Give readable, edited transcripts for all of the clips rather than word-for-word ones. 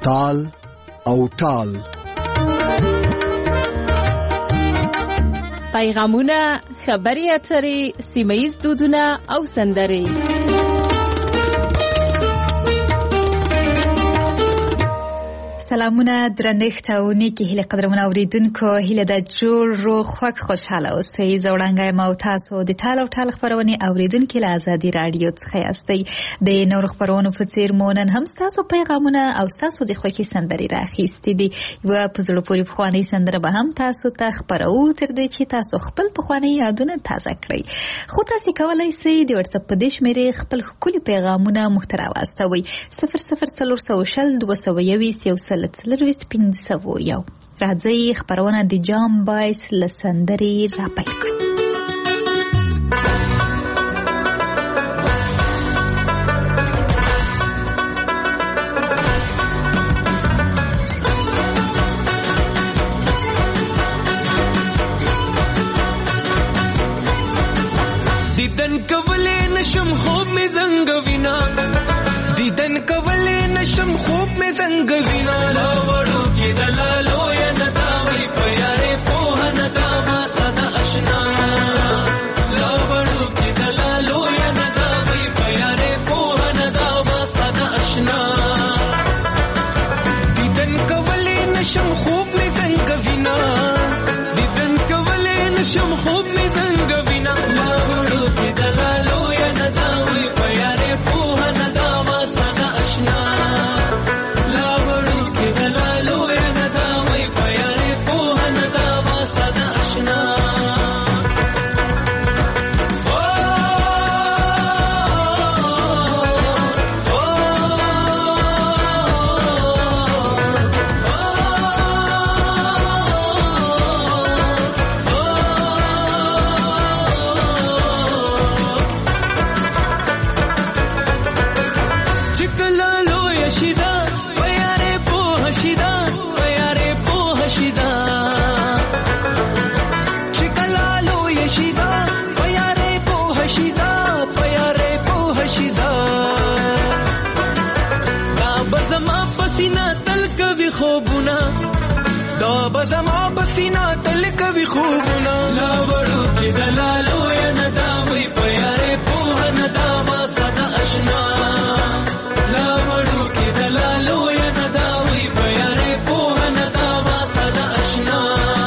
تال او ټال. پیغامونه، خبري اترې، سیمه‌ییز دودونه او سندرې. سلامونه درنښت او نیکی هیله قدرمن اوریدونکو، هیله د جوړ روغ خوږ خوشاله اوسئ. زه وړانګه یم او تاسو د ټال او ټال خپرونې اوریدونکي له ازادي راډیو څخه یاستئ. د نورو خپرونو په څیر مو نن هم ستاسو پیغامونه او ستاسو د خوښې سندرې راخیستې دي. یوه په زړه پورې پخوانۍ سندره به هم تاسو ته خپروو تر دې چې تاسو خپل پخوانۍ یادونه تازه کړئ. خو تاسو کولی شئ د واتس اپ په دې شمېرې خپل ښکلي پیغامونه موږ ته راواستوئ. 00420 1 راځئ خپرونه د جام بایس له سندرې را پیل کړو. دیدن کولې نشم خوب می زنګ وینا، دیدن کولې نشم خوب می زنګ وینا. لا وړو کې دلالو یا نداوي پیارې په نداما صدا آشنا. لا وړو کې دلالو یا نداوي پیارې په نداما صدا آشنا. دیدن کولې نشم خوب می زنګ وینا، دیدن کولې نشم خوب می زنګ وینا. لا وړو کې دلالو یا نداوي پیارې په نداما صدا آشنا. دا بزما بسینا تل کوي خوبونه. لا وړو کې دلالو یا نداوي پیارې په نداما صدا آشنا. لا وړو کې دلالو یا نداوي پیارې په نداما صدا آشنا.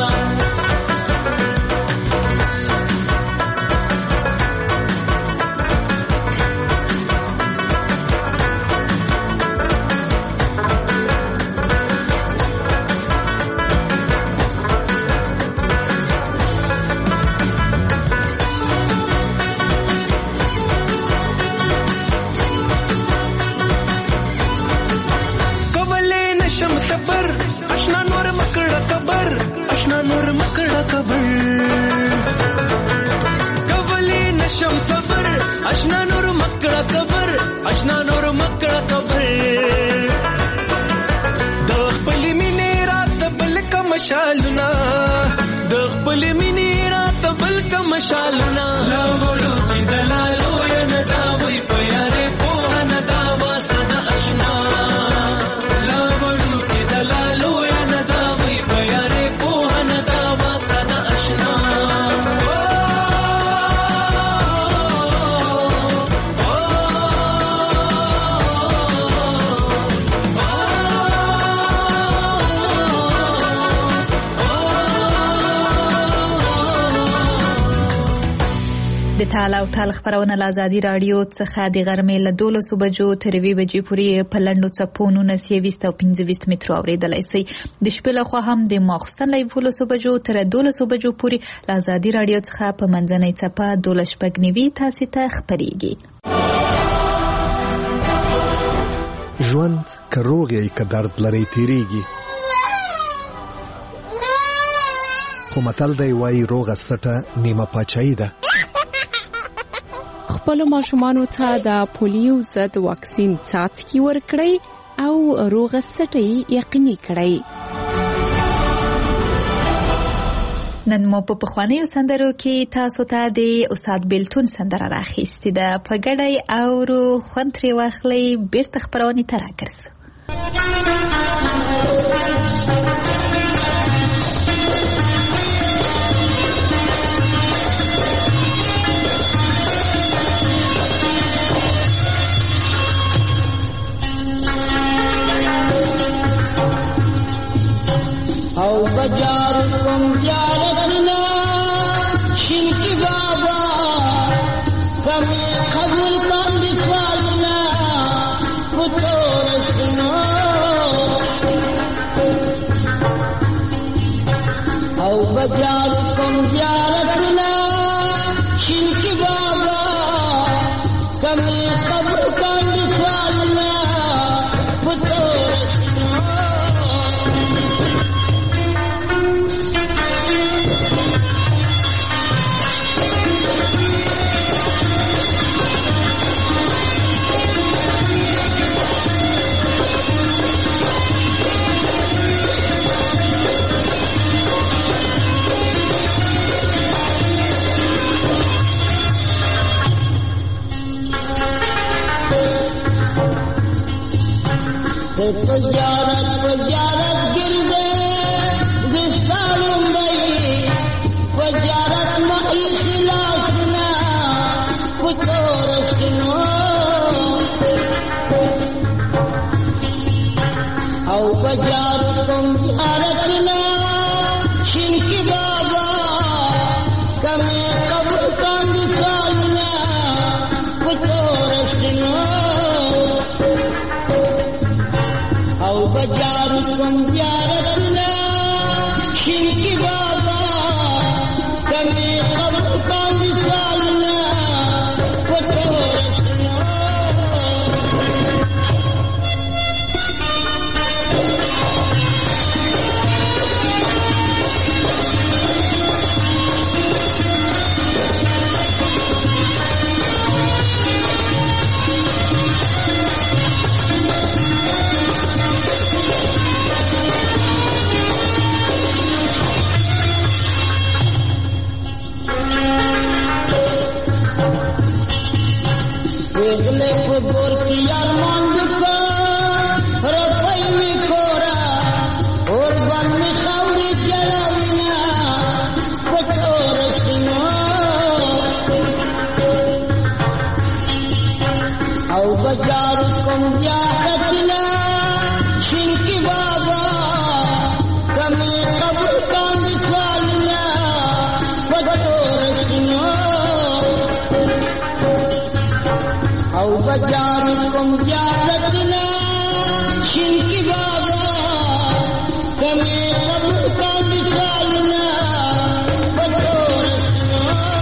مشالونه د خپل مینې رات بل کا مشالونه. لا وړو کې دلالو یا نداوي پیارې په نداما صدا آشنا. لا وړو کې دلالو یا نداوي پیارې په نداما صدا آشنا. د ټال او ټال خپرونه له ازادي راډیو څخه د غرمې له 12 بجو تر 2 بجې پورې په لنډو څپو 19 او 25 مترو اوریدلای شئ. د شپې لخوا هم د ماخستن له 12 بجو تر 12 بجو پورې له ازادي راډیو څخه په منځنۍ څپه 12 تاسو ته خبريږي. ژوند که روغ یې که درد لري تیریږي، خو متل دی وایي روغه سټه نیمه پاچاهي ده. خپل ماشومانو ته د پولیو ضد واکسین څاڅکي ورکړئ او روغه سټي یقیني کړئ. نن مو په پخوانیو سندرو کې تاسو ته د استاد بیلتون سندره راخیستې ده. په ګډه اورو خوند ترې واخلئ. بیرته خپرونې ته راګرځو. قبر باندې سوالونه په تور سینو Pajarat girde distalum bai pajarat ma ikhlasna putorasno au pajarat kum aratna shinki baba kame qabr kan distalna putorasno بجاركم زيارتنا شنكي بابا كمي قبر كان سالنا وتورثنا Gor ki arman duka rafai mi kora aur ban mi khawri jalawina patorasno au bajarukum ziyaratna shinki baba kami qabr kan salna patorasno au bajarukum ziyaratna shinki baba kami qabr kan salna patorasno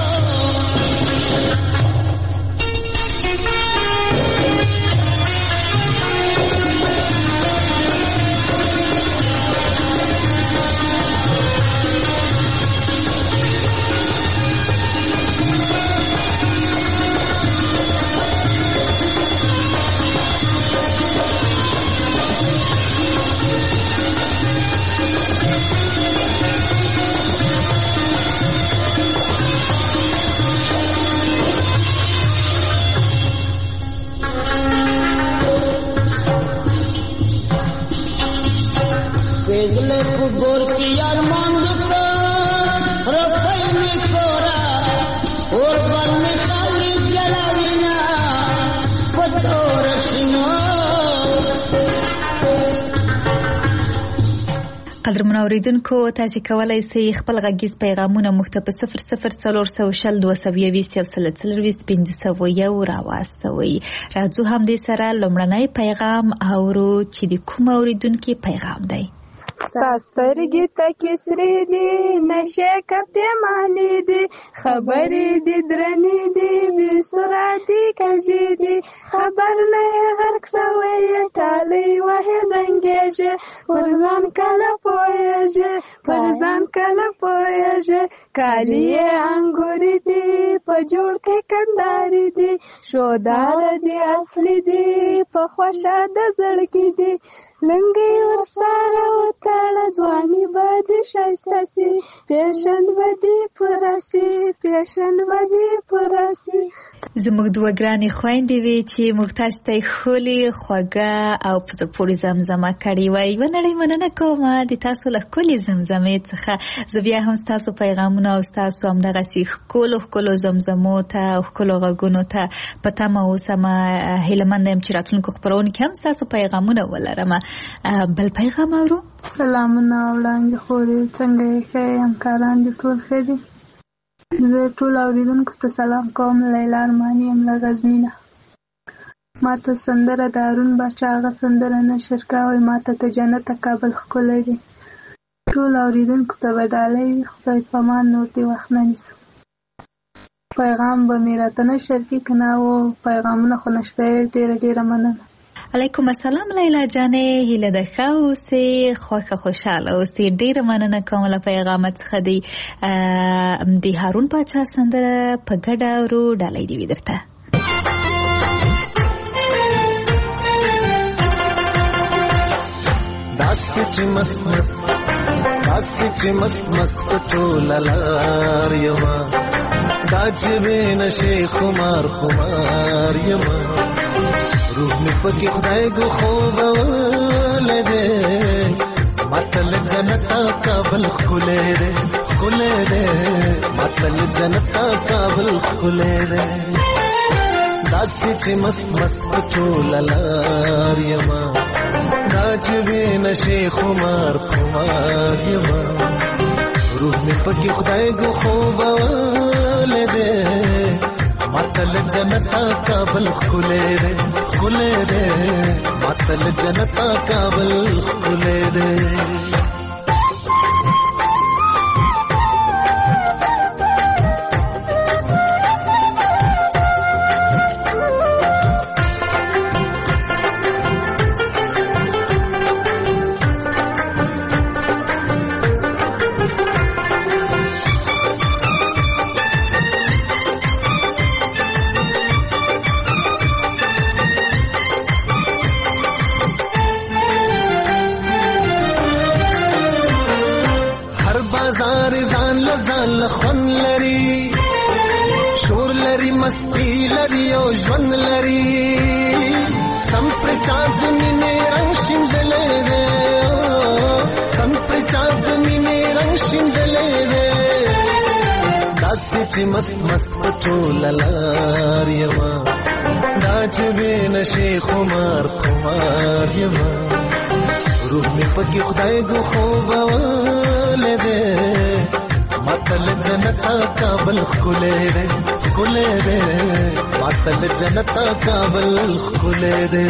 Gor ki arman duka rafai mi kora aur ban mi khawri jalawina patorasno قدرمن اوریدونکو تاسو کولای شئ خپل غږیز پیغامونه موږ ته په 004022401501 راواستوي. راځو هم دې سره لومړنی پیغام اورو چې د کوم اوریدونکو پیغام دی. سترګې تکې سرې دي نشه کپې مالې دي خبرې دي درنې دي بې سرعتي کږې دي خبر نه غرق سوی ټالۍ وهې زنګېږي پر ځان کله پوهېږي کالي یې انګوري دي په جوړ کې کندارې دي شوداره دي اصلي دي په خوښه د زړګي دي لنګي ورسره وتاړه ځواني به دې ښایسته سي پیشن به دې پوره سي زموږ دوه ګرانې خویندې وې چې موږ تاسو ته ښکلې خوږه او په زړه پورې زمزمه کړې وای. یوه نړۍ مننه کوم د تاسو له ښکلې زمزمې څخه. زه بیا هم ستاسو پیغامونه او ستاسو همدغسې ښکلو زمزمو ته او ښکلو غږونو ته په تمه اوسم. هیلهمنده یم چې راتلونکو خپرونو کې هم ستاسو پیغامونه ولرم. بل پیغام اورو. سلامونه وړاندې خورې څنګه یې ښه همکاران دي ټول ښه دي. زه ټول اوریدونکو ته سلام کوم. لیلا ارماني یم له غزني. ما ته سندره د هارون باچا هغه سندره نشر کوي ما ته جنت کابل ښکلی دی. ټول اوریدونکو ته به ډالۍ وي. خدای پامان نور دې وخت نه نیسم. پیغام به مې راته نشر کړي که نه و پیغامونه خو نشته. ډېره مننه. علیکم السلام لیلا جانې، هیله ده ښه اوسې، خوښه خوشحاله اوسې. ډېره مننه کوم له پیغامت څخه دی. د هارون پاچا سندره په ګډه اورو، ډالۍ دې وي درته. داسې چې مست پټوله لار یما، دا چې بې نشې خمار یما، روح مې پکې خدای ګو خوبولی دی، ماته له جنته کابل ښکلی دی، ماته له جنته کابل ښکلی دی. داسې چې مست پټوله لار یما، دا چې بې نشې خمار یما، روح مې پکې خدای ګو خوبولی دی، ماته له جنته کابل ښکلی دی، ماته له جنته کابل ښکلی دی. خون لري، شور لري، مستی لري او ژوند لري، سم پر چا د مینې رنګ شیندلی دی، سم پر چا د مینې رنګ شیندلی دی. داسې چې مست پټوله لار یما، دا چې بې نشې خمار یما، روح مې پکې خدای ګو خوبولی دی، ماته له جنته کابل ښکلی دی، ماته له جنته کابل ښکلی دی.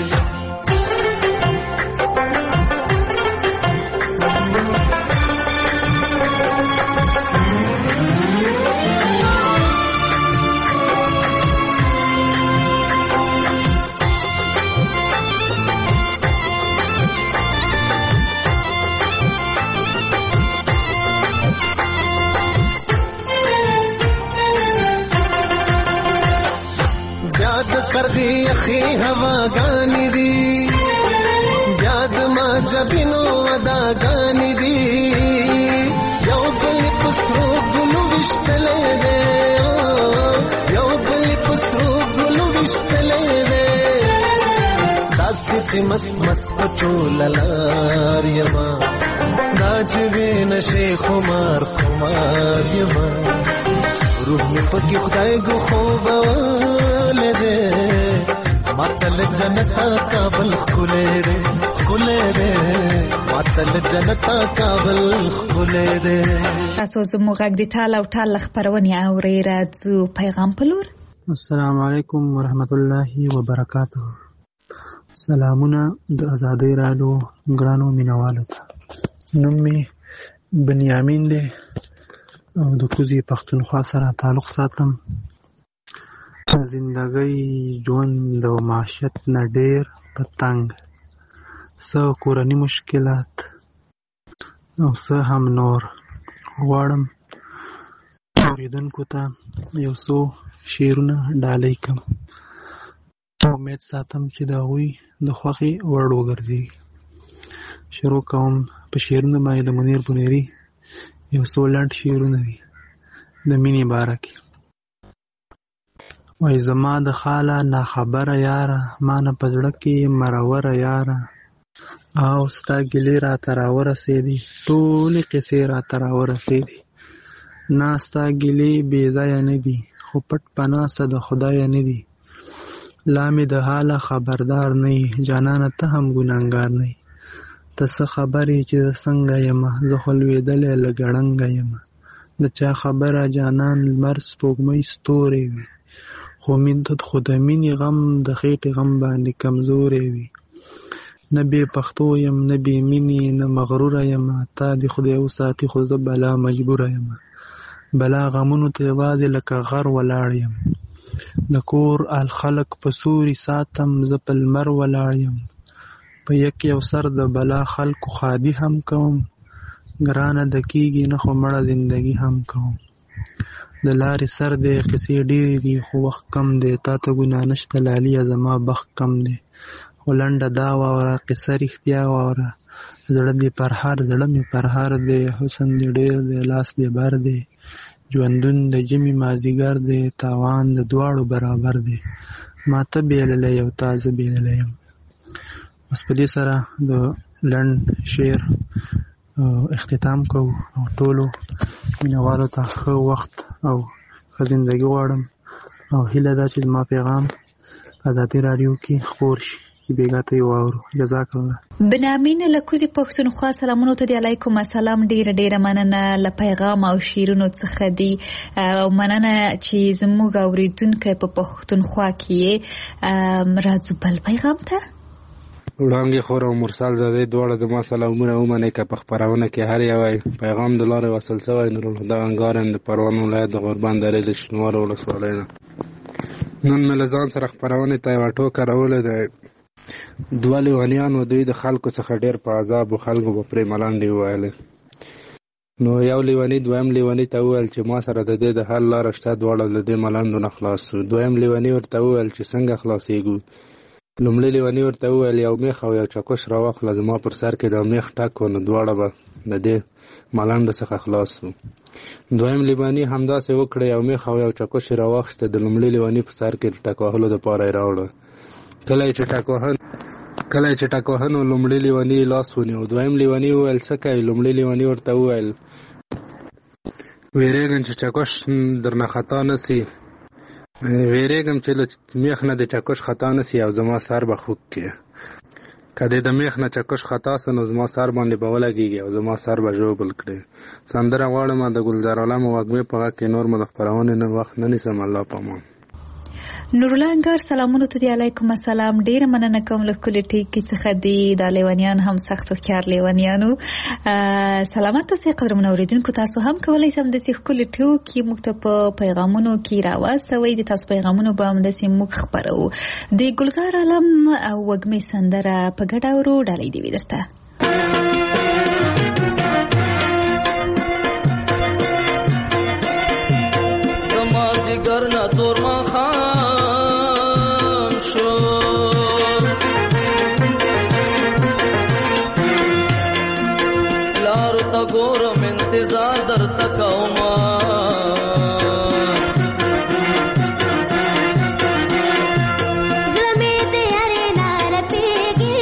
کرغی اخی هواګانی دی، بیا د ما جبینو وداګانی دی، یو بل په سرو ګلو وشتلی دی، یو بل په سرو ګلو وشتلی دی. داسې چې مست پټوله لار یما، دا چې بې نشې خمار یما، روح مې پکې خدای ګو خوبولی دی، ماته له جنته کابل ښکلی دی، ماته له جنته کابل ښکلی دی. تاسو زموږ غږ د ټال او ټال خپرونې اورئ. راځو پیغام په لور. السلام علیکم ورحمت الله وبرکاته. سلامونه د ازادۍ راډیو ګرانو مینوالو ته. نوم مې بنیامین دی او د کوزې پښتونخوا سره تعلق ساتم. زندګۍ ژوند او معاشیت نه ډېر په تنګ، څه کورني مشکلات او څه هم نور. غواړم اورېدونکو ته یو څو شعرونه ډالۍ کړم. امید ساتم چې د هغوی د خوښې وړ وګرځي. شروع کوم په شعرونه باندې د منیر بنیري یو څو لنډ شعرونه دي د مینې باره کې. وایي زما د خاله ناخبره یاره، ما نه په زړه کې مروره یاره، او ستا ګیلې راته راورسېدې، ټولې قصې راته راورسېدې. نه ستا ګیلې بې ځایه نه دي، خو پټ پناسه د خدایه نه دي. لا مې د حاله خبردار نه یې، جانانه ته هم ګناهګار نه یې. ته څه خبرې چې زه څنګه یمه، زه خو لوېدلی له ګړنګه یمه. د چا خبره جانان لمر سپوږمۍ ستورې وي، خو د مینې غم د خېټې غم باندې کمزورې وي. نه بې پښتو یم نه بې مینې نه مغروره یمه، تا دې خدای وساتي خو زه بلا مجبوره یمه. بلا غمونو ته یوازې لکه غر ولاړ یم. د کور آل خلک په سوري ساتم، زه په لمر ولاړ یم. په یو سر د بلا خلکو خادي هم کوم، ګرانه د کیږي نه خو مړه زندګي هم کوم. د لارې سر دی قصې ډېرې دي خو وخت کم دی، تا ته ګناه نشته لاليه زما بخت کم دی. خو لنډه دا واوره قصه رښتیا واوره، زړه دې پرهار زړه مې پرهار دی. حسن دې ډېر دی لاس دې بر دی، ژوندون د ژمي مازدیګر دی، تاوان د دواړو برابر دی. ما ته بېللی یو تا زه بېللی یم. بس په دې سره د لنډ شعر اختتام کوو او ټولو مینوالو ته ښه وخت او ښه زندګي غواړم او هیله ده چې زما پیغام ازادي راډیو کې خپور شي چې بیګا ته یې واورو. جزاک الله. بنامین له کوزي پښتونخوا سلامونو ته دی. علیکم السلام. ډیره مننه له پیغام او شیرونو څخه دی او مننه چې زموږ اوریدونکو په پښتونخوا کې راځو بل پیغام ته. وړانګې خور او مرسل زاده دواړه زما سلامونه ومنئ که په خپرونه کې هر یو پیغام د لارې وصل شوی. نورالهدی انګار یم د پروان ولایت د غوربند درې د شینوارو ولسوالۍ نه. نن مې له ځان سره خپرونې ته یوه ټوکه راوړې ده. دوه لیونیانو دوی د خلکو څخه ډېر په عذابو خلکو به پرې ملنډې وویلې. نو یو لیوني دویم لیوني ته وویل چې ما سره د دې د حل لاره شته، دواړه له دې ملنډو نه خلاص شو. دویم لیوني ورته وویل چې څنګه خلاصېږو. لومړی لیوني ورته وویل یو میخ او یو چکش راواخله، زما پر سر کې د میخ ټک و، نو دواړه به د دې ملنډو څخه خلاص شو. دویم لیوني همداسې وکړه، یو میخ او یو چکش یې راواخیسته، د لومړي لیوني په سر کې ټک وهلو دپاره یې راوړه. کله یې چې ټک وهنو لومړي لیوني لاس ونیو. دویم لیوني وویل څه کوې؟ لومړي لیوني ورته وویل ویرېږم چې چکش درنه خطا نه سي، ویرېږم چې له میخ نه د چکش خطا نه سي او زما سر به خوږ کړي. که دې د میخ نه چکش خطا سه نو زما سر باندې به ولګېږي او زما سر به ژوبل کړي. سندره غواړم د ګلزار عالم وږمې په غږ کې. نور مو د خپرونې نه وخت نه نیسم. الله پامان. نورالله انګار سلامونو ته دی. علیکم السلام. ډیره مننه کوم له ښکلې ټیکې څخه دی. دا لیونیان هم سخت هوښیار لیونیانو. سلامت اوسئ قدرمنو اورېدونکو. تاسو هم کولی شئ همداسې ښکلې ټوکې موږ ته په پیغامونو کې راواستوئ. د تاسو پیغامونو به همداسې موږ خپروو. د ګلزار عالم او وږمې سندره په ګډه اورو. ډالۍ دې وي درته. ګورم انتظار درته کومه زمې دې هرې نه رپېږي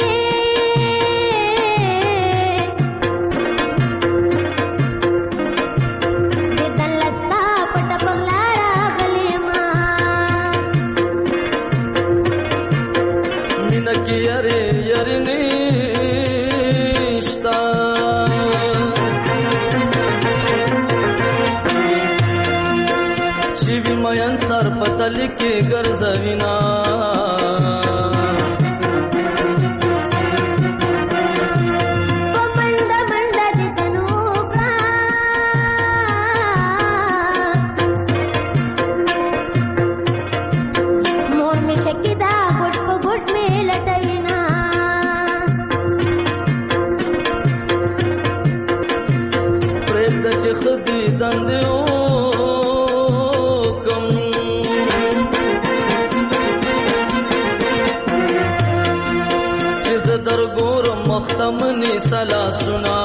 د دله ستا پټه بنګله راغلې ما مینه کې یارې یارې نشته مین سر پتل کې ګرځوینا منډه منډه دې تنو کړه مور می شکی دا ګټ په ګټ می لټینا پرېږد چې خدي دندې مختمنی سلا سنا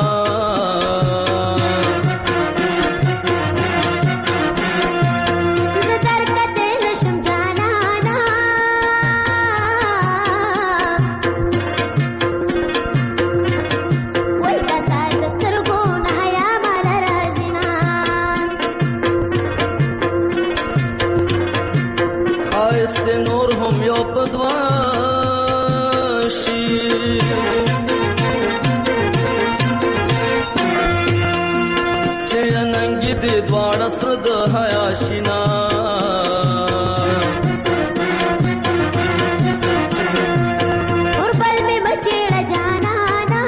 در کته نشم جانانا وای کتا دسترګو نه یا مال راځینا خایست نور هم یو پدوا شي دې دواړه سره د حیا شینا اوربل می بچیړه جانانا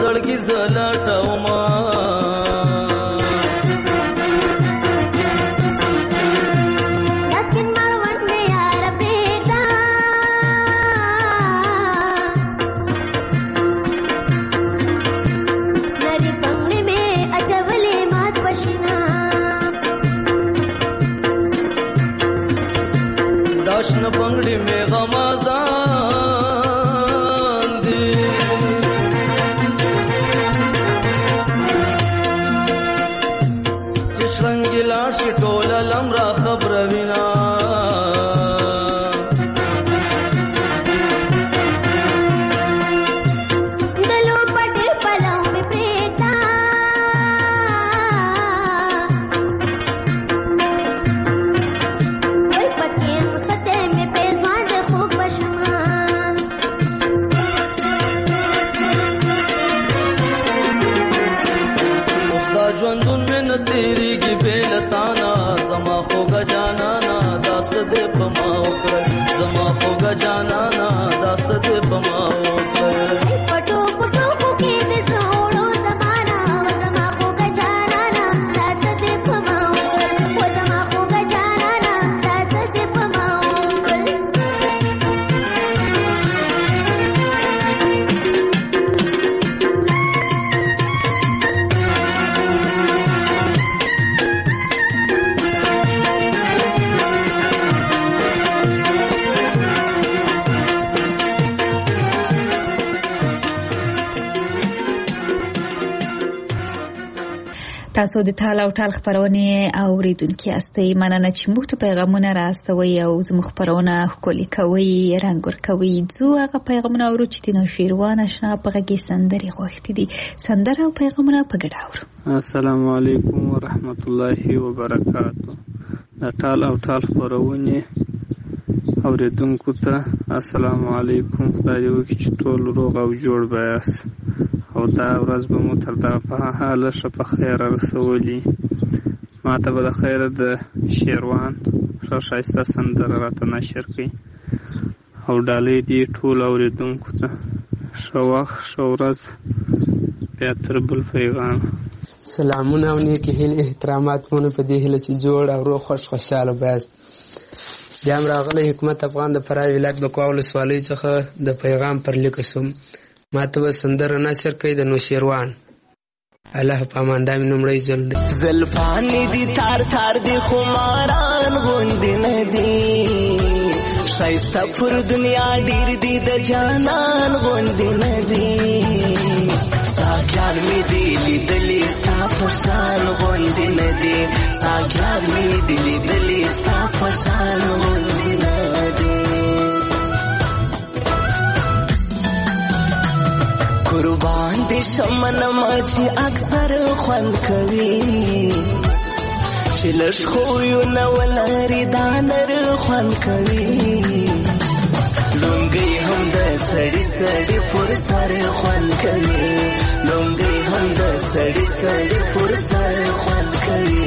زړګي زلټوما داشن بنگڑی میں غمازان دی چشرنگی لاشی ٹولا لمرا خبر وینا तेरी की बेलताना जमा होगा जाना ना दास दे पमाओ कर जमा होगा जाना ना दास दे पमाओ कर पटो पटो के दे सोड़ो जमाना जमा होगा जाना ना दास दे पमाओ कर वो जमा होगा जाना ना दास दे पमाओ تاسو د تال او ټال خبرونه اوریدونکو یاستئ. مننه چې موږ ته پیغامونه راستوي او زموږ خبرونه ښکلي کوي، رنګ ورکوي. زه هغه پیغامونه اورو چې د نوشیروان آشنا په غږی سندرې غوښتي دي. سندره او پیغامونه په ګډه اورو. السلام علیکم ورحمت الله وبرکاتہ. د ټال او ټال خبرونه اوریدونکو ته السلام علیکم. خدای دې وکړي چې ټول روغ او جوړ بیاست او دا ورځ به مو تر دغه په حاله ښه په خیره رسولي. ما ته به د خیره د شیروان ښه ښایسته سندره راته نشر کړي او ډالۍ دې ټول اورېدونکو ته. ښه وخت، ښه ورځ، بیا تر بل پیغام. سلامونه او نیکې هیلې احترامات مونږ په دې هیله چې جوړ او روغ خوشحاله بیاست. بیا هم راغلی حکمت افغان د فراه ولایت بکوا ولسوالۍ څخه د پیغام پر لیکه سوم. ما ته به سندره نشر کوي د نوشیروان. الله په امان. دا مې لومړی ځل دی. زلفانې دي تار تار دي خماران غوندې نه دي، ښایسته پر دنیا ډېر دي د جانان غوندې نه دي. ساقیان مې دي لیدلي ستا په شان غوندې نه دي، ساقیان مې دي لیدلي ستا په شان غوندې نه دي. قربان دې شمنما چې اکثر خوند کوي، چې لږ خویونه ولري دا نر خوند کوي. لونګۍ هم د سړي سړي پر سر خوند کوي، لونګۍ هم د سړي سړي پر سر خوند کوي.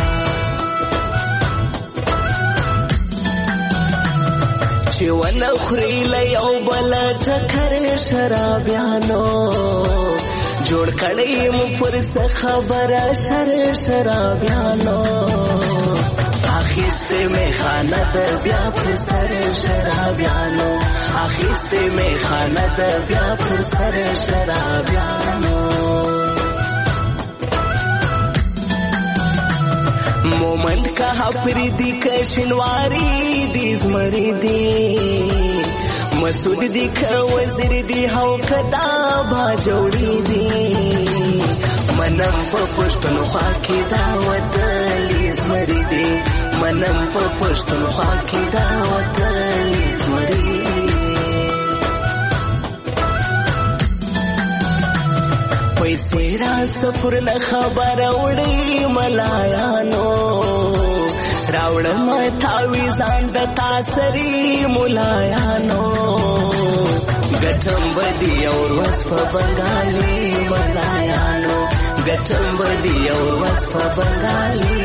چې ونه خوري له یو بل ټکر شرابیانو، جوړ کړی مو پر څه خبره شرابیانو. اخیستې مې خانه د بیا پر سر شرابیانو، اخیستې مې خانه د بیا پر سر شرابیانو. مومند کا حفری دی کشنواری دی زمری دی، مسعود دی که وزیر دی هاو کدا با جوڑی دی. منم پا پشتن خواکی داوتلی زمری دی، منم پا پشتن خواکی داوتلی زمری دی. پیسې را سفر نه خبر وړي ملایانو، راوړم تاویزان د تاسري ملایانو. ګټم بدي اور وس په بنګالي ملایانو، ګټم بدي اور وس په بنګالي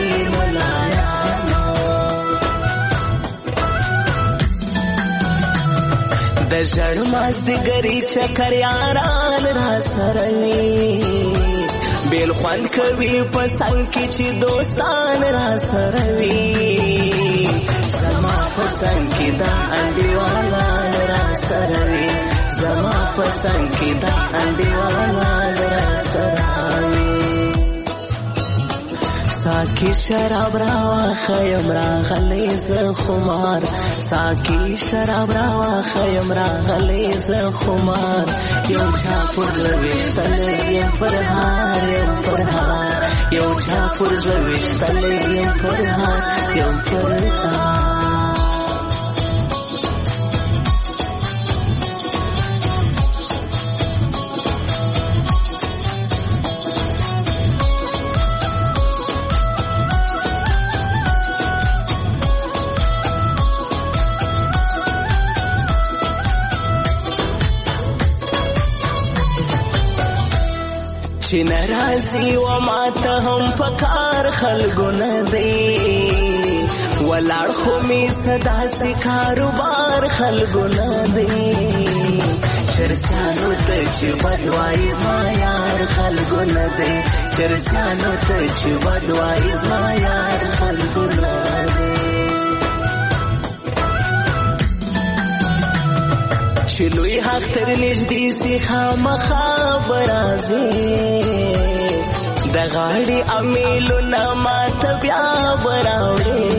ملایانو. د ژړ مازدیګري چکر یاران را سره وي بیل خوند کوي په څنګ کې چې دوستان را سره وي زما په څنګ کې دا انډیوالان را سره وي زما په څنګ کې دا انډیوالان را سره وي ساکی شراب راواخیم راغلی زه خمار ساکی شراب راواخیم راغلی زه خمار یو چا پر زړه ویشتلی یم پر هار یم پر هار یو چا پر زړه ویشتلی یم پر هار یم پر هار چې ناراضي و ماته هم پکار خلکو نه دی ولاړ خو می صدا سي کاروبار خلکو نه دی چرسانو ته چې بدوای زما یار خلکو نه دی چرسانو ته چې بدوای زما یار خلکو نه دی چې لوی حق تر نږدې سي خامخا برازي د غاړې امیلونه ماته بیا براوړې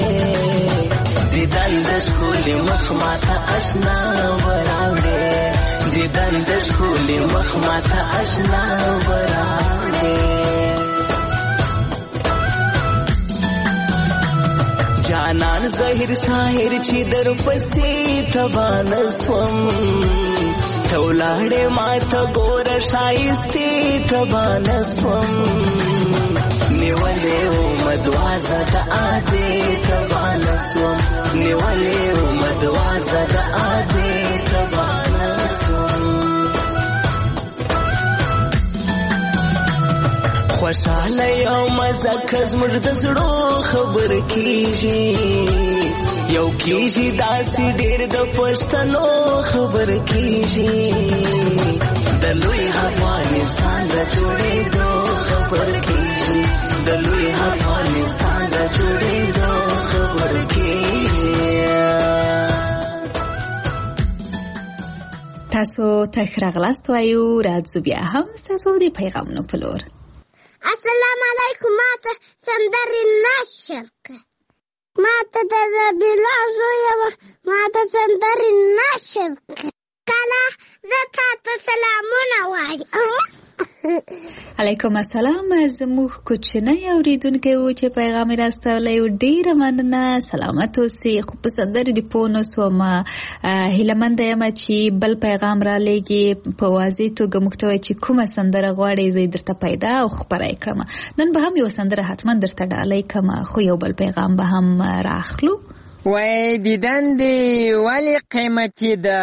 دیدن د ښکلي مخ ماته اشنا براوړې دیدن د ښکلي مخ ماته اشنا براوړې جانان ظاهر شاعر چې در پسې تبان سوم تولاړې ماته ګور شایستې تبان سوم نیولې و مدوازه د عادې تبان سوم نیولې و مدوازه د عادې تبان سوم خوشاله یو مزه که زموږ د زړو خبر کېږي یو کېږي داسې ډېر د پښتنو خبر کېږي د لوی افغانستان د جوړېدو خبر کېږي د لوی افغانستان د جوړېدو خبر کېږي تاسو ته ښه راغلاست وایو راځو بیا هم ستاسو د پیغامونو په لور السلام علیکم ماته سندرې نشر که ماته د زبیلا زویه ماته سندرې نشر که کله زه تاته سلامونه وایم علیکم السلام زموږ کوچنی اورېدونکی و چې پیغام یې راستولی و ډېره مننه سلامت اوسئ خو په سندرې دې پوه نه سومه هیلهمنده یم چې بل پیغام رالیږي په واضح توګه موږ ته وایي چې کومه سندره غواړئ زه یې درته پیدا او خپره یې کړم نن به هم یو سندره حتما درته ډالۍ کړم خو یو بل پیغام به هم راخلو وای دیدن دې ولې قیمتي ده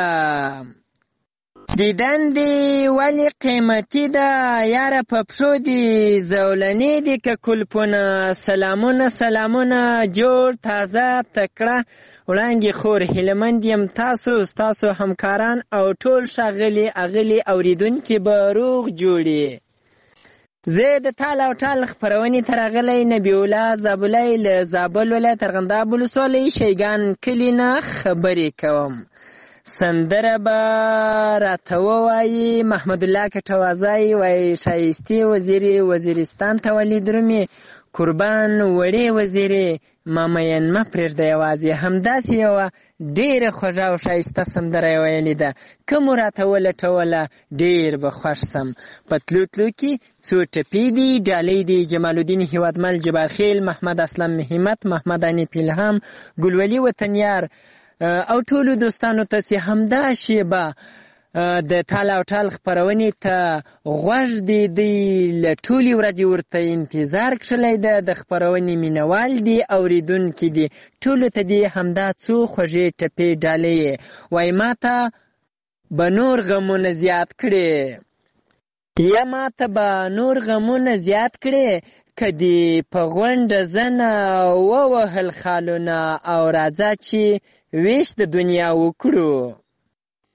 دیدن دی ولی قیمتی ده یاره په پښو دی زولنی دی که کلپونه سلامونه سلامونه جوړ تازه تکړه وړانګې خور هیلهمند یم تاسو ستاسو همکاران او ټول ښاغلي اغلي اوریدونکي به روغ جوړي زه د تال او ټال خپرونې ته راغلی نبی الله زابلی له زابل ولایت ارغنداب ولسوالۍ شیګان کلي نه خبرې کوم سندره به راته ووایي محمد الله کټوازی وایي شایستې وزیرې وزیرستان ته ولید رومي قربان وړې وزیرې مامین مه پرېږده یوازې همداسې یوه ډېره خوږه او ښایسته سندره یې ویلې ده که مو راته ولټوله ډېر به خوښ سم په تلو تلو کې څو ټپې دي ډالۍ دي جمالالدین هیوادمل جبارخیل محمد اسلم همت محمد انیف الهام ګلولي وطنیار او ټولو دوستانو ته چې همدا شیبه د تال او ټال خپرونې ته غوږ دی دوی له ټولې ورځې ورته انتظار کښلی ده د خپرونې مینوال دي اورېدونکي دي ټولو ته دې همدا څو خوږې ټپې ډالۍ وایي ما ته به نور غمونه زیات کړې یا ما ته به نور غمونه زیات کړې که دې په غونډه زنه ووهل خالونه او راځه چې ویش د دنیا وکړو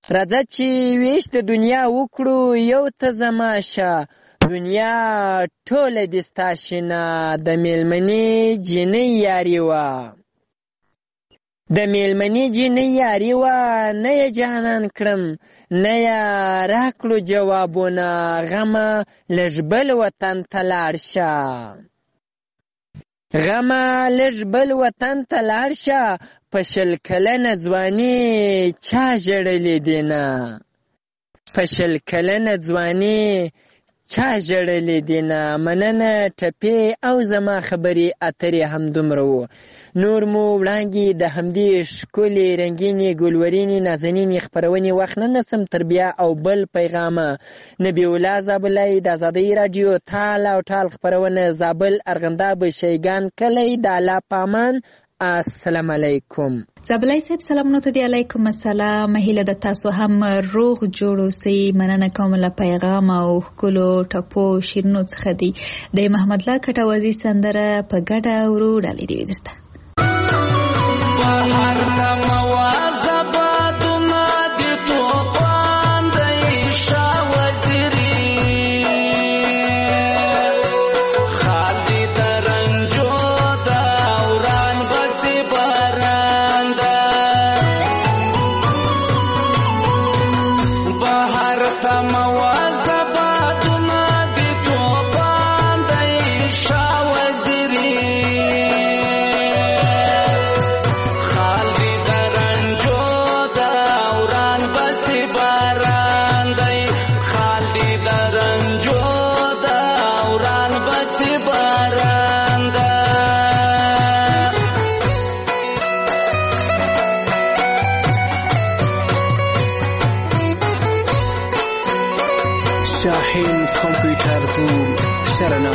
راځه چې ویش د دنیا وکړو یو ته زما شه دنیا ټوله دې ستا شنه د میلمنې جینۍ یاري وه د میلمنې جینۍ یاري وه نه یې جانان کړم نه یې راکړو جوابونه غمه لږ بل وطن ته لاړ شه غمه لږ بل وطن ته لاړ شه په 20 کلنه ځواني چا ژړلې دي نه په 20 کلنه ځواني چا ژړلې دي نه مننه ټپې او زما خبرې اترې همدومره وو نور مو وړاندې د همدې ښکلې رنګینې ګلورینې نازنینې خپرونې وخت نه نسم تر بیا او بل پیغامه نبی الله زابلی د ازادۍ راډیو تال او ټال خپرونه زابل ارغنداب شیګان کلی د الله پامان السلام علیکم زابلای صاحب سلامونه ته دی علیکم السلام هیله د تاسو هم روغ جوړ اوسئ مننه کوم له پیغام او ښکلو ټپو شیرینو څخه دی د محمد الله کټوازي سندره په ګډه ورو ډالې دی درته شاهین کامپیوتر پور سرنا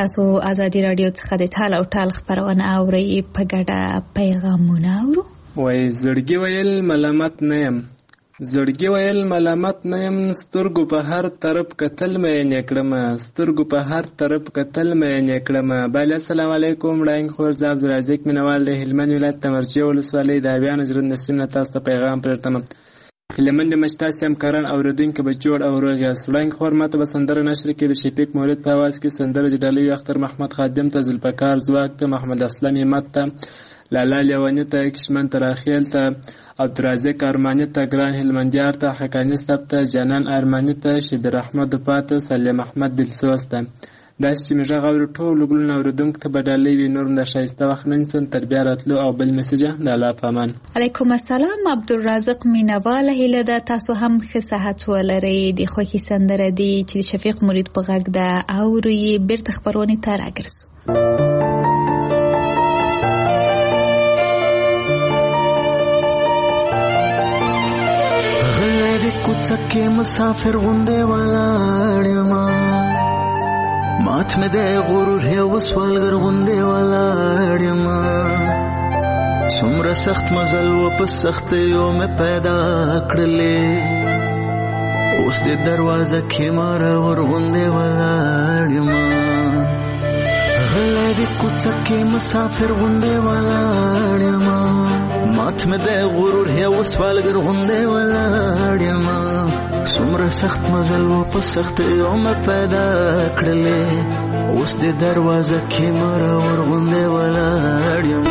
تاسو ازادي رادیو څخه د ټال او ټال خبرونه اورئ په ګډه پیغامونه اورو. وای زړګي ویل ملامت نه يم، زړګي ویل ملامت نه يم، سترګو په هر طرف کتل مې نکړم، سترګو په هر طرف کتل مې نکړم. بل السلام علیکم وړاندې خور زاب عبدالرزاق مینوال د هلمند ولایت تمرچی ولسوالۍ د بیان جرن نسیم نه تاسو ته پیغام پرتم. هلمند مشتاس همکاران اوریدونکو به جوړ او روغ یاست. وړاندې خور ماته به سندره نشر کې د شفیق مولد په आवाज کې سندره د ډالۍ اختر محمد خادم ته ذوالفقار زواک ته محمد اسلام همت ته لالا لیوانی ته کشمن تراخیل ته عبدالرزاق ارمانی ته ګران هلمندیار ته حقانی صاحب ته جانان ارمانی ته شبیر احمد پاته سلیم احمد دلسوز ته داسې چې موږ غوړو ټول ګلونه اوریدونکو ته بدلې وي. نور د شایسته وخت نن سن تربیه راتلو او بل میسج د الله پامان. علیکم السلام عبدالرزاق مینوال هیله ده تاسو هم ښه صحت ولرئ. د خوښي سندره دی چې شفیق مرید په غږ ده اوري بیرته خبرونه ته راګرځو. کوڅه مسافر غوندې ولاړم، مات مې د غرور یو سوالګر غوندې ولاړم، څومره سخت مزل و په سختیو مې پیدا کړلې، اوس د دروازه کې مرور غوندې ولاړم، غلی د کوڅه کې مسافر غوندې ولاړم، مات مې د غرور یو سوالګر غوندې ولاړم، څومره سخت مزل و په سختیو مې پیدا کړلې، اوس د دروازه کې مرور غوندې ولاړم.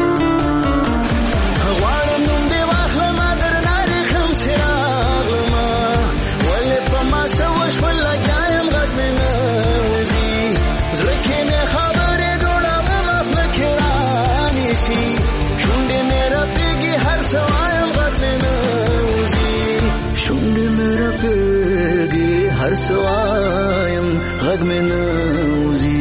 غواړم نوم دې واخلمه درنه ریښم چې راغلمه، ولې په ما څه وشول لګیا یم غږ مې نه وځي، زړه کې مې خبرې جوړومه خوله کې رانیسي، شونډې مې رپېږي هر څه وایم غږ مې نه وځي، شونډې مې رپېږي هر څه وایم غږ مې نه وځي.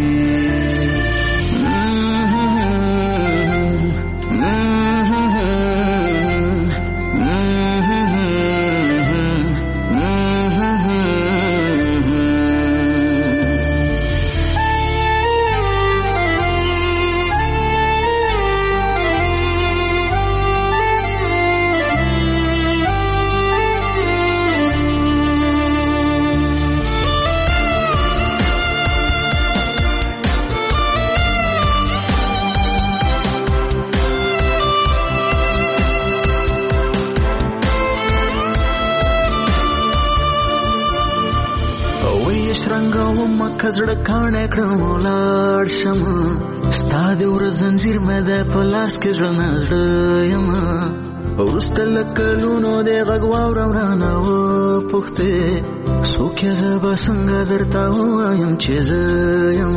کزړه کاڼه کړم ولاړ شم، ستا د ورځ زنځیر مې د په لاس کې زړه نه زړه یم، وروسته له کلونو د غږ واورم رانه وپوښتې څوک یې زه به څنګه درته ووایم چې زه یم.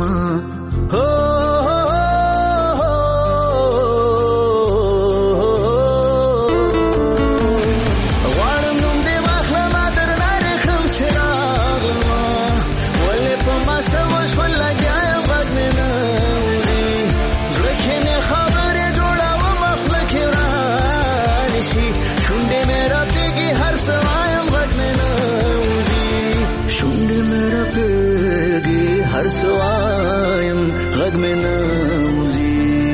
هر سوایم غږ مې نه وځي.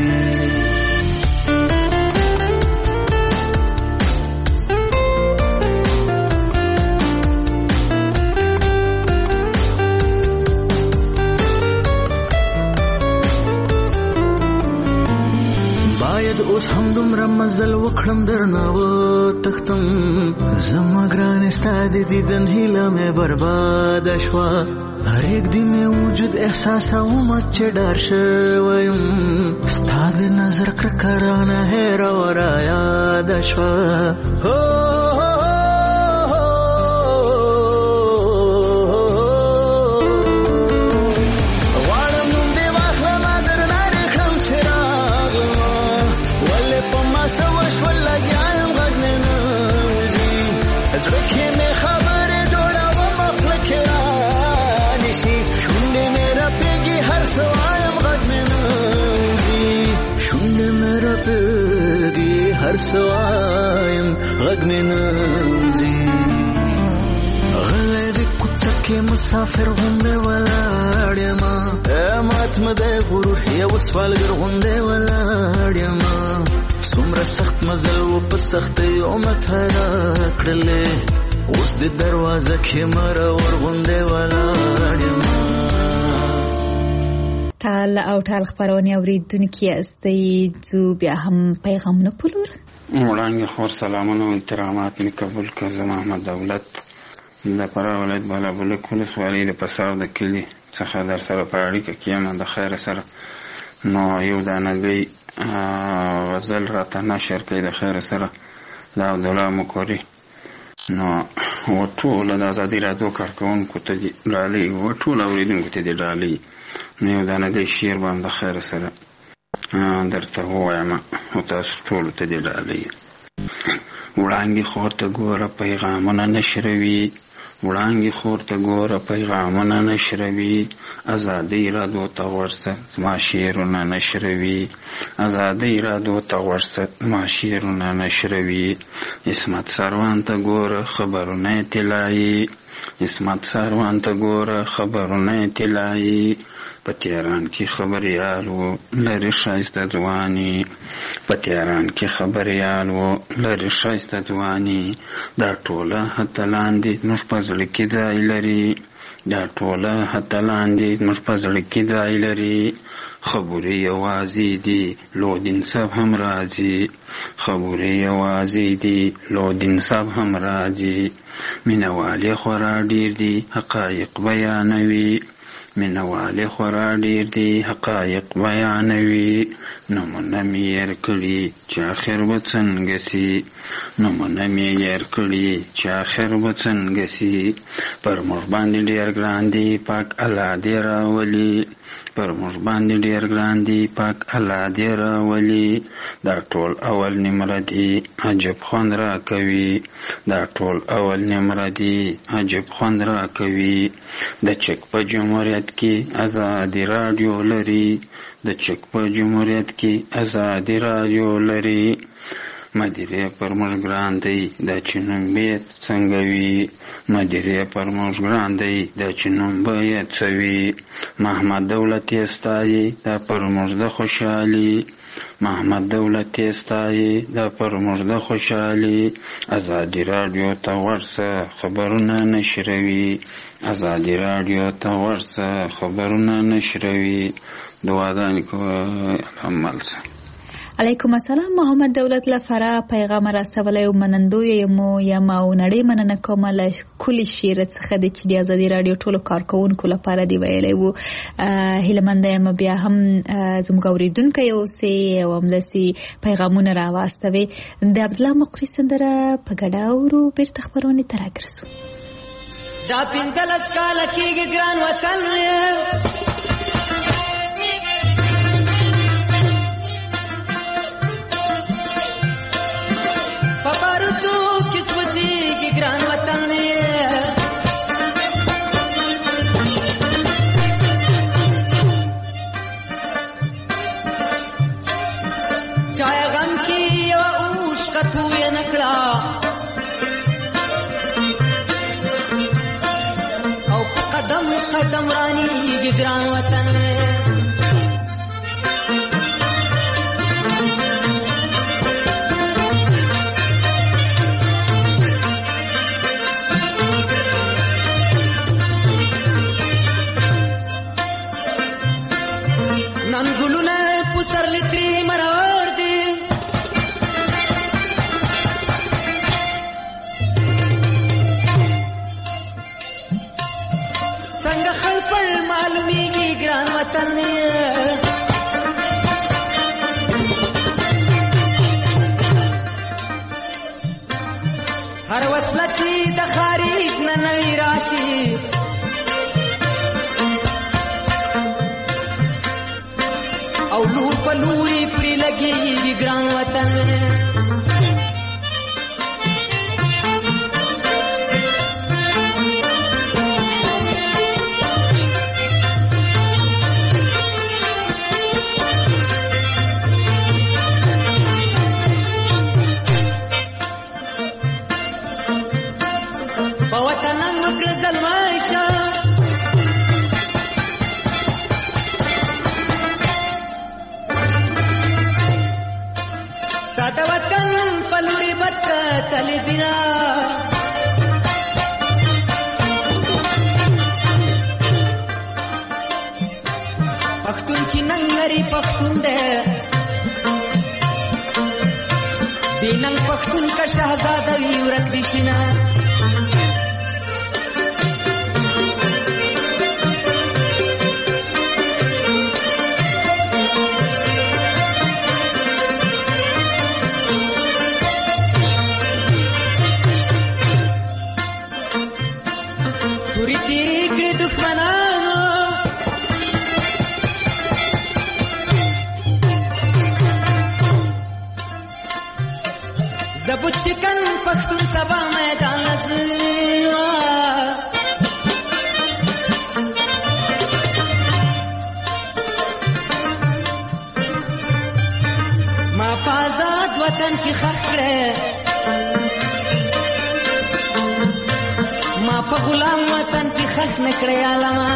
باید اوس هم دومره مزل وکړم درنه وتښتم، زما ګرانې ستا د دیدن هیله مې برباده شوه، هرېږ دې مې وجود احساسوم چې ډار شویم، ستا د نظر کرکه رانه هېره و رایاده شوه. غواړم نوم دې واخلمه درنه ریښم چې راغلمه، ولې په ما څه وشول لګیا یم غږ مې نه وځي، زړه کې مې خبرې جوړومه خوله کې رانیسي، شونډې مې رپېږي هر څه وایم غږ مې نه وځي، شونډې مې رپېږي هر څه وایم غږ مې نه وځي. غلی د کوڅه کې مسافر غوندې ولاړ یما مات مده غرور یو سوالګر غوندې ولاړ یما څومره سخت مزل و په سختۍ عمر پیدا کړلې اوس د دروازه کې مرور غوندې ولاړ یما. ټال او ټال خبرونه اوریدونکي استي جو بیا هم پیغامونه پلور وړاندې خور سلامونه او احترامات می قبول کړ. زما محمد دولت د فراه ولایت بالابلوک ولسوالۍ د پساو د کلي څخه در سره په اړیکه کې یم د خیر سره. نو یو دانګي غزل راته نشر کړي د خیر سره د عبدالله مکوري. نو ټول د ازادي راډیو کارکونکو ته دی ډالۍ او ټول اوریدونکو ته دی ډالۍ. نو یو دانګي شعر باندې خیر سره درته وایم او تاسو ټول ته دی ډالۍ. وړاندې خور ته ګوره پیغامونه نشروي وړاندې خور ته ګوره پیغامونه نشروي ازادي راډیو ته ورسه زما شعرونه نشروي ازادي راډیو ته ورسه زما شعرونه نشروي. عصمت سروان ته ګوره خبرونه طلایي عصمت سروان ته ګوره خبرونه طلایي په تهران کې خبريال وو لري ښایسته ځواني په تهران کې خبريال وو لري ښایسته ځواني دا ټوله هته لاندې موږ په زړه کې ځای لري دا ټوله هته لاندې موږ په زړه کې ځای لري خبرې یوازې دي لودین صاحب هم راځي خبرې یوازې دي لودین صاحب هم راځي مینوالې خورا ډېر دي حقایق بیانوي مینوالې خورا ډېر دي حقایق بیانوي نومونه مې یېر کړي چې آخر به څنګه سي نومونه مې یېر کړي چې آخر به څنګه سي پر موږ باندې ډېر ګران دي پاک الله دې راولي پر موږ باندې ډېر ګران دي پاک الله دې راولي دا ټول اول نمره دي عجب خوند را کوي دا ټول اول نمره دي عجب خوند را کوي د چک په جمهوریت کې ازادي راډیو لري د چک په جمهوریت کې ازادي راډیو لري مدیره پر موږ ګران دی دا چې نوم بیت څنګه وي مدیره پر موږ ګران دی دا چې نوم بیت څه وي محمد دولت یې ستایي دا پر موږ د خوشحالي محمد دولت یې ستایي دا پر موږ د خوشحالي ازادي راډیو ته ورسه خبرونه نشروي ازادي راډیو ته ورسه خبرونه نشروي دعاګانې کوه عمل سه. علیکم السلام محمد دولت لفرا پیغام راستولی او منندوی یم او نړۍ مننه کوم له کلی شعر څخه د چې د ازادي راډیو ټولو کارکونکو لپاره دی ویلی وو هیلمنده یم بیا هم زموږ اوریدونکی اوسئ او همداسې پیغامونه راواستوئ. د عبدالله مقري سندره په ګډه اورو بیرته خپرونې ته راګرځو. دا 15 کاله کېږي ګران وطن ګران وطن چای غم کی یو اوش کتو یې نکړه او قدم قدم رانی ګران وطن نن ګلونه پسر لتري مرور دي څنګه خلپړ معلومیږي ګران وطن هر وصله چې د خارج نه نوی راشي او لور په لوري پرې لګېږي ګران وطن په وطن مکړه زلمی شه لیدینا پښتون چې نن لري پښتون دی دیننګ پښتون کا شهزاده وي ورک دي شنه زبوت شکن پښتون سبا میدان لزوا ما پازاد وطن کی خخره ما په غلام وطن کی خخ نکړې علما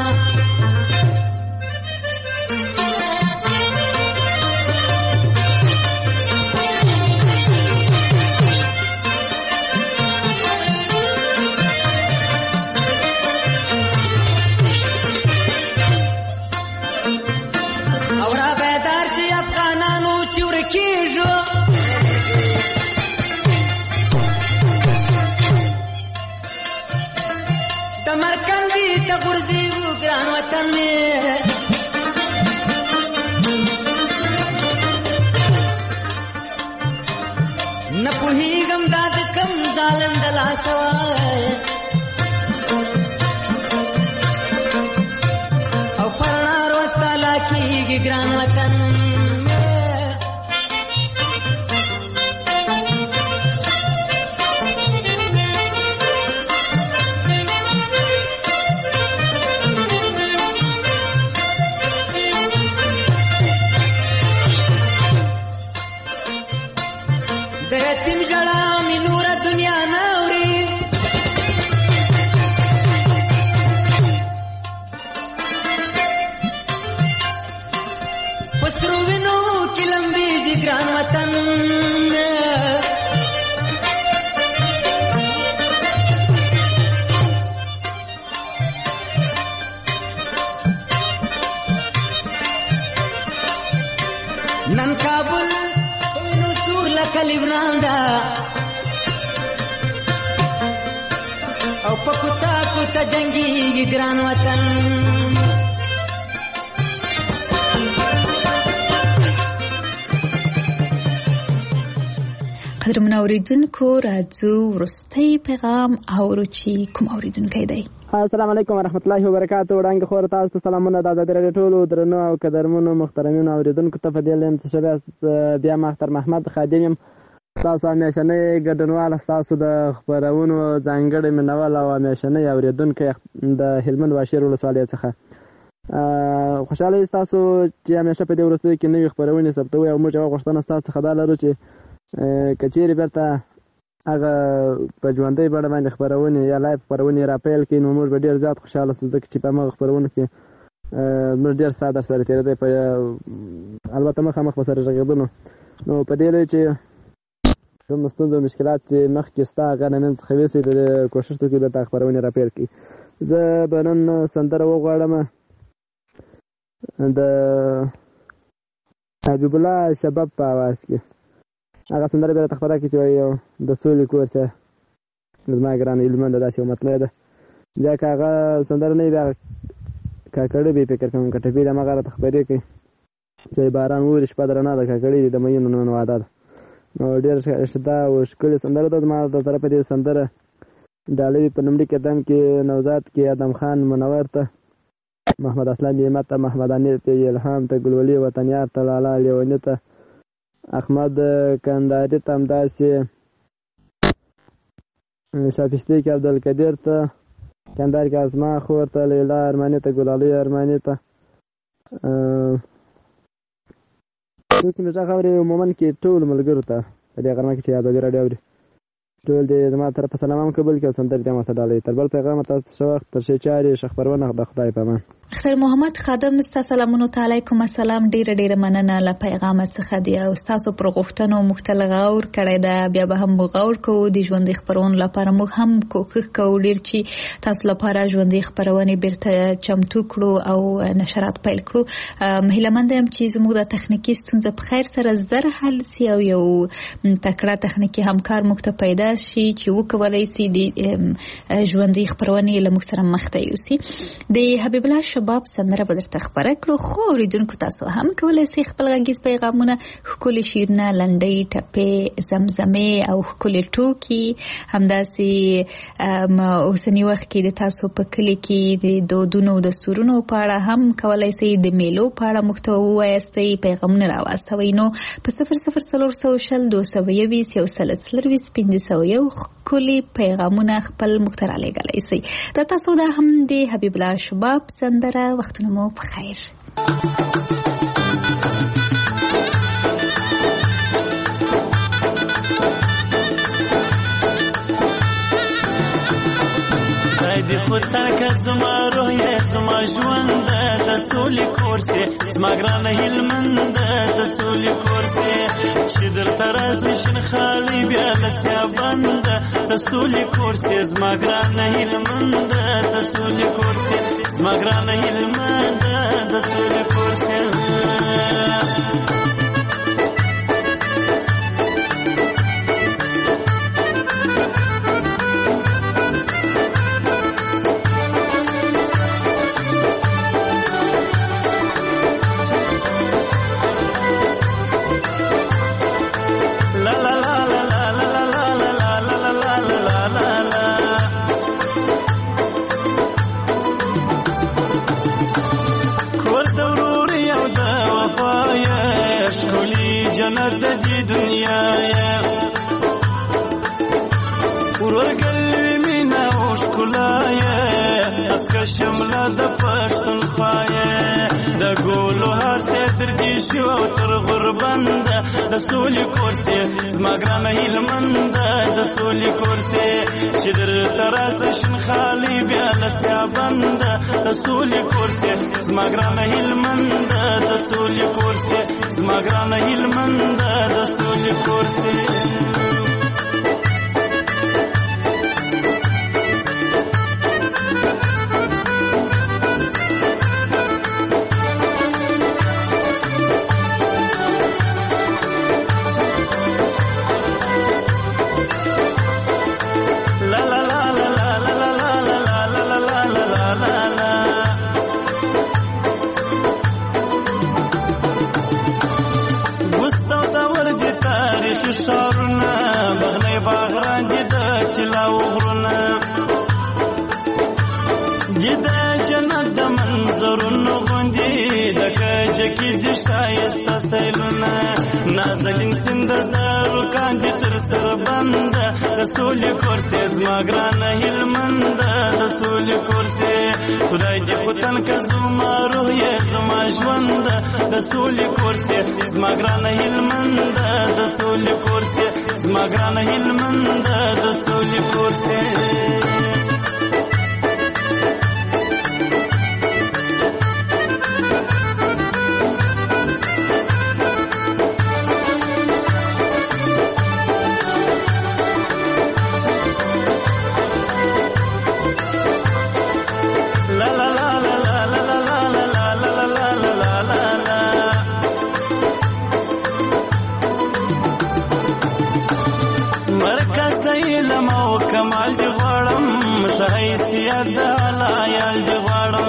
न पुहीगम दाद कम जालन दला सवाय او پرنا روستالا کی ګران وطن تیم جړا می نور دنیا ناوري پسرو وینو کلمبي دي ګران وطن نن کابل کلیبران دا او پکوتا کوتا جنگی ګران وطن قدرمن اوریدونکو راځو وروستی پیغام اورو چې کوم اوریدونکی دی. السلام علیکم ورحمت الله وبرکاتہ. وړاندې خور تاسو ته سلامونه د ازادي راډیو ټولو درنو او قدرمنو محترمینو اوریدونکو ته په دې لیم چې بیا مختر محمد خادم یم تاسو همیشنی ګډونوال تاسو د خبرونو ځانګړی منول او همیشنی اوریدونکو د هلمند واشیر ولسوالۍ څخه خوشاله تاسو چې همیشه په دې ورستۍ کې نوې خبرونه ثبتوي او موږ هغه غوښتنه تاسو څخه دا لرو چې کچېرې بیرته هغه په ژوندۍ بڼه باندې خبرونه یا لایف خبرونه راپیل کړي نو موږ به ډېر زیات خوشحاله شو ځکه چې په هغه خبرونه کې موږ ډېر ساعت سره تېرېدی په البته مخامخ به سره غږېدو نو په دې لري چې کوم ستونزې او مشکلات چې مخکې شته هغه نه نن څخه ویسي د کوشش وکړي بیرته خبرونه راپیل کړي. زه به نن سندره وغواړم د حبیب الله شباب په اواز کې. هغه سندره به راته خبره کړي چې وایي د سولې کور څه زما ګران هلمند داسې یو مطلب ده ځکه هغه سندره نه وي بیا کاکړي به فکر کوم که ټپي د همغه راته خبرې کوي چې باران اوري شپه درنه ده کاکړي د میینو نن واده ده نو ډېر شته او ښکلې سندره ده. زما د طرفه دې سندره ډالوي په لومړي قدم کې نوزاد کې ادم خان منور ته محمد اسلام نعمت ته محمد انیر ته الهام ته ګلولي وطنیار ته لالا لیوني ته احمد کنداري ته همداسې شاپستې کې عبدالقدیر ته کندهار کې ازما خور ته لیلا ارماني ته ګلالۍ ارماني ته څوک مې غواړي عموما کې ټول ملګرو ته په دې غرمه کې چې ازادي راډیو اوري ټول دې زما طرفه سلام هم قبول کړه، سندرې دې ماته ډالۍ. تر بل پیغام تاسو ته ښه وخت، تر ښې چارې، ښه خپرونه، د خدای په امان. خیر محمد خادم ستا سلامونو ته علیکم السلام. ډیره مننه له پیغام څخه دی او تاسو پر غوښتنو مختل غور کړی دا، بیا به هم غور کوو د ژوندۍ خبرونو لپاره. موږ هم کوښښ کوو ډیر چې تاسو لپاره ژوندۍ خبرونه بیرته چمتو کړو او نشرات پیل کړو. هیله مند یم چې زموږ د تخنیکی ستونزه په خیر سره زر حل سي او یو تکړه تخنیکی همکار موږ ته پیدا شي چې وکولای شي د ژوندۍ خبرونه له موږ سره مخ ته یوسي. د حبیب الله شباب سندره به درته خبره کړو، خو اوریدونکو تاسو هم کولی شئ خپل غږیز پیغامونه، ښکلي شعرونه، لنډۍ، ټپې، زمزمې او ښکلي ټوکي، همداسې اوسني وخت کې د تاسو په کلي کې د دودونو د سورونو په اړه هم کولی شئ، د میلو په اړه موږ ته ووایاستئ، پیغامونه راواستوئ. نو په 0040021 ښکلي پیغامونه خپل موږ ته رالیږلی شئ. د تاسو دا هم د حبیب الله شباب سندره. وختونه مو په خیر. د خطر که زما روح یې زما ژوند د سولې کورسې زما ګرانه هلمند د سولې کورسې چې درته راشي شین خالي بیا لسیا بند د سولې کورسې زما ګرانه هلمند د سولې کورسې زما ګرانه هلمند د سولې کورسې. جنت دی دنیا یا ورګلوي مینا او ښکلا یا اسکه شمله د پښتونخوا یا د ګولو هر څه سرګي شو تر غربند د سولې کورسې زما ګرانه هلمند د سولې کورسې چې درته راشي شین خالي بیا لسیا بند د سولې کورسې زما ګرانه هلمند د سولې کورسې زما ګرانه هلمند د سولې کورسې. شارونه بغنی باغران جدا چلاو غرونه جدا جنت د منظرونو غوندي د کجکی د شایسته سیلونه نازکین سند زارو کاندي تر سر بند د سولې کورسې زما ګرانه هلمند د سولې کورسې خدای دې ختن که زما روح یې زما ژوند د سولې کورسې زما ګرانه هلمند د سولې کورسې زما ګرانه هلمند د سولې کورسې. کمال دی غواړم حیثیت د علیال دی غواړم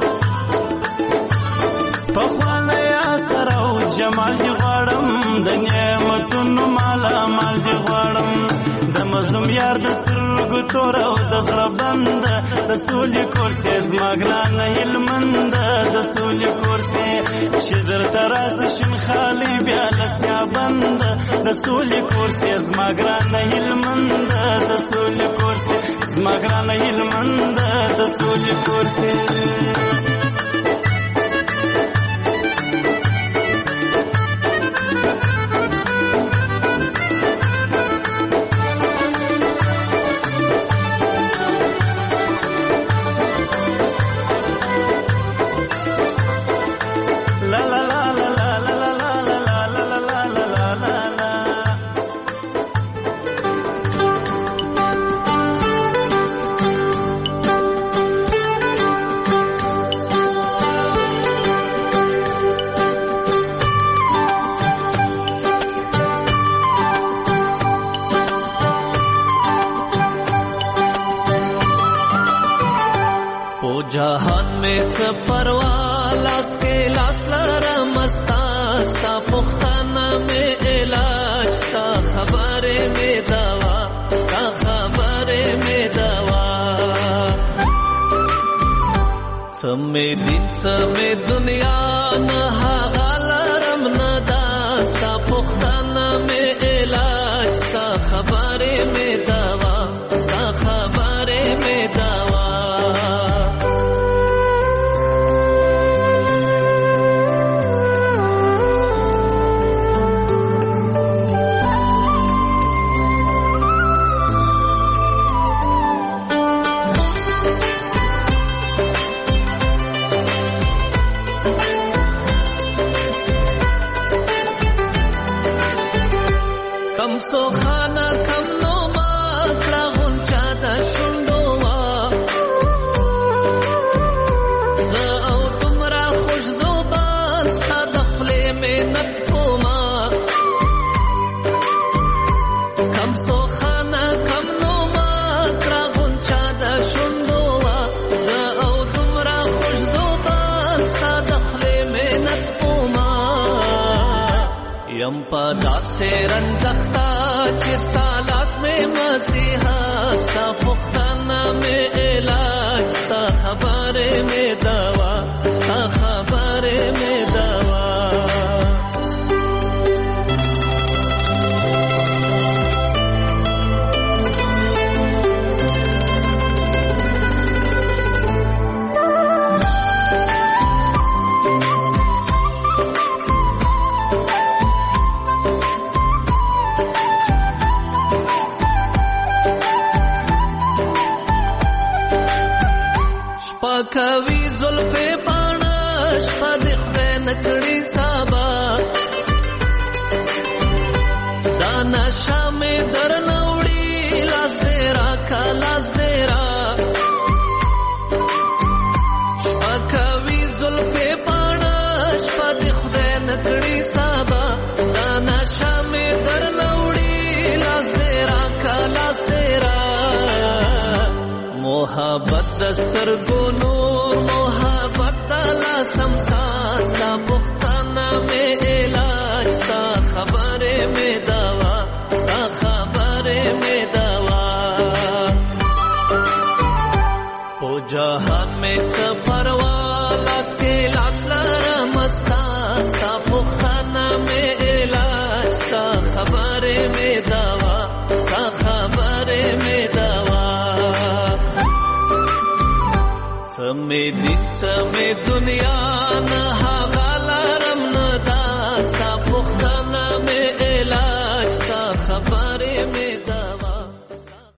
پخوانه یا سره او جمال دی غواړم د نعمتونو مالا مال دی غواړم د مظلوم یار د سترګو تور او د زړه بند د سولې کورسې زما ګرانه هلمند د سولې کورسې چې درته راشي شین خالي بیا لسیا بند د سولې کورسې زما ګرانه هلمند د سولې کورسې زما ګرانه هلمند د سولې کورسې. جهان میں څه پروا لاس کې لاس لرم ستا ستا پختانه مې علاج ستا خبرې مې دوا ستا خبرې مې دوا څه مې دین څه مې دنیا نه هغه لرم نه دا ستا پختانه مې علاج ستا خبرې مې دوا ستا خبرې مې دوا پدا سے رنجختا چستا لاس میں مسیحا ستا پختانہ میں علاج ستا خبر میں دوا ستا خبر میں دوا کوي زلفې باڼه شپه د خدای نه کړي سبا دا نشه مې درنه وړي لاس دې راکه لاس دې را شپه کوي زلفې باڼه شپه د خدای نه کړي سبا دا نشه مې درنه وړي لاس دې راکه لاس دې را محبت دسترګو نور محبت دلا سمسا ستا پختانه میں علاج ستا خبرې میں دوا ستا خبرې میں دوا او جهان میں څه پروا لاس کې لاس لرم ستا ستا پختانه میں علاج ستا خبرې میں دوا ستا خبرې میں دوا سمې دین سمې دنیا نه هغه لرم نه دا ستا پخته